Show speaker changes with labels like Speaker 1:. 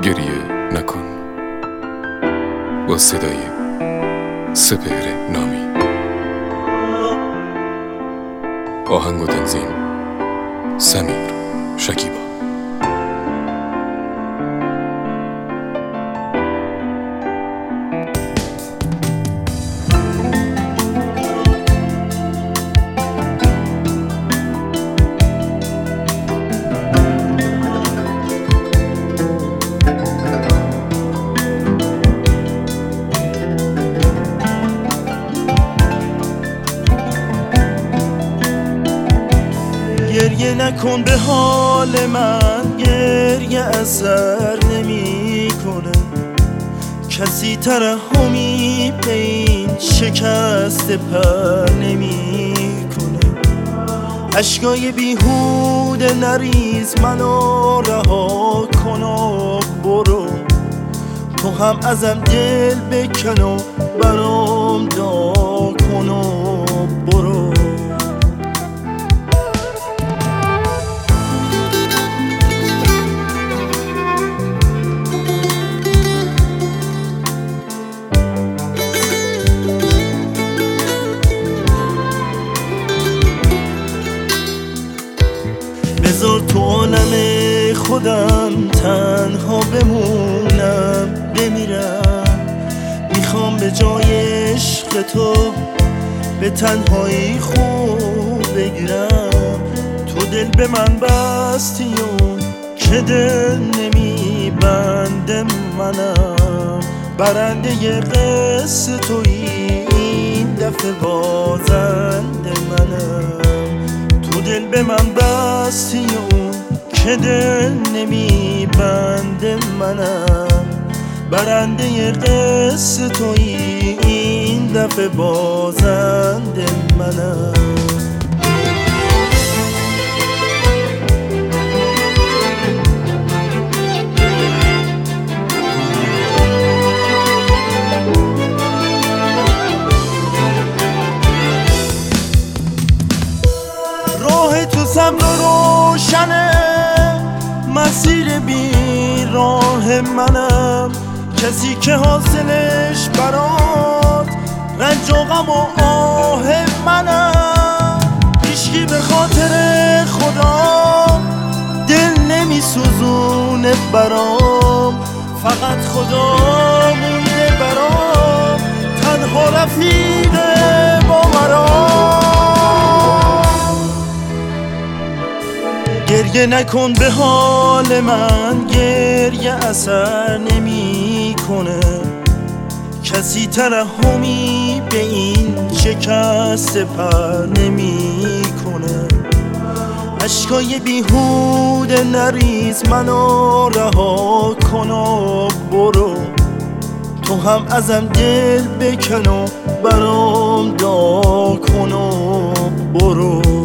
Speaker 1: گریه نکن با صدای سپهر نامی. آهنگ و تنظیم سمیر شکیبا.
Speaker 2: گریه نکن به حال من، گریه اثر نمی کنه. کسی ترحمی به این شکست پر نمی کنه. اشکای بیهوده نریز، منو رها کن و برو. تو هم ازم دل بکن و برام دعا کن و برو. بذار تو عالم خودم تنها بمونم، بمیرم. میخوام به جای عشق تو به تنهایی خوب بگیرم. تو دل به من بستی و که دل نمیبنده منم. برنده ی قصه تویی، این دفعه بازنده منم. تو دل به من بستی و که دل نمیبنده منم. برنده ی قصه تویی، این دفعه بازنده منم. راه تو صبر و روشنه، مسیر بی راه منم. کسی که حاصلش برات رنج و غم و آه منم. هیچکی به خاطر خدا دل نمی سوزونه برام. فقط خدا مونده برام، تنها رفیقه با مرام. گریه نکن به حال من، گریه اثر نمی کنه. کسی ترحمی به این شکست پر نمی کنه. اشکای بیهوده نریز، منو رها کن و برو. تو هم ازم دل بکن و برام دعا کن و برو.